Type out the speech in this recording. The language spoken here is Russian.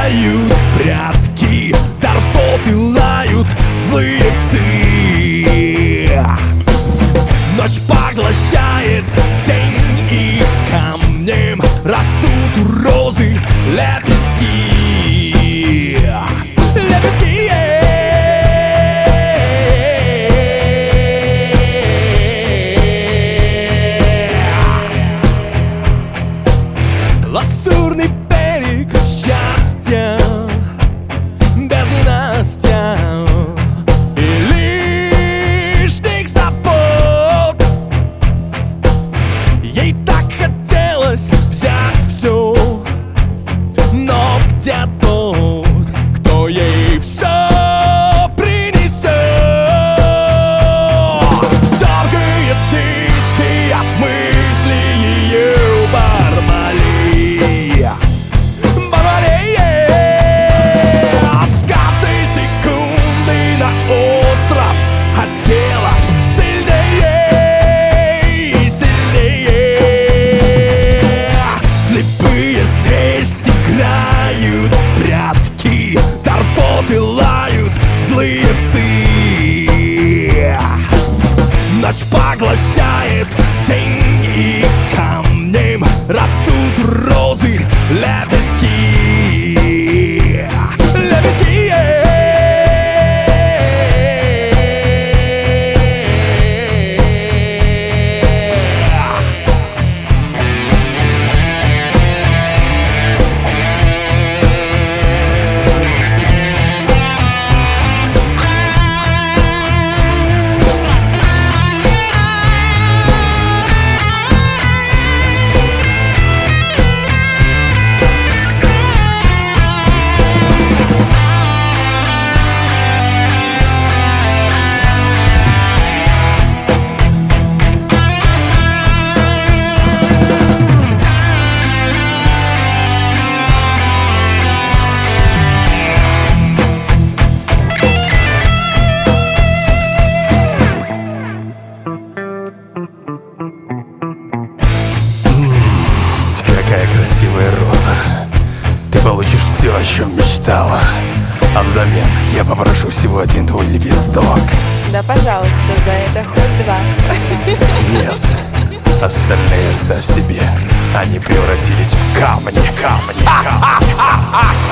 играют в прятки, торфоты лают злые псы. Ночь поглощает день, и камнем растут у розы лепестки. Лепестки. Лазурный берег счастья, без ненастья и лишних забот. Ей так хотелось взять все, но где тот, кто ей все принесет? Дергает нитки от мыслей ее Бармалей. С каждой секунды на остров хотелось сильнее и сильнее. Слепые здесь играют в прятки, торфоты лают злые псы. Ночь поглощает день, и камнем растут розы лепестки. Лепестки. Какая красивая роза. Ты получишь все, о чем мечтала. А взамен я попрошу всего один твой лепесток. Да, пожалуйста, за это хоть 2. Нет, остальные оставь себе. Они превратились в камни.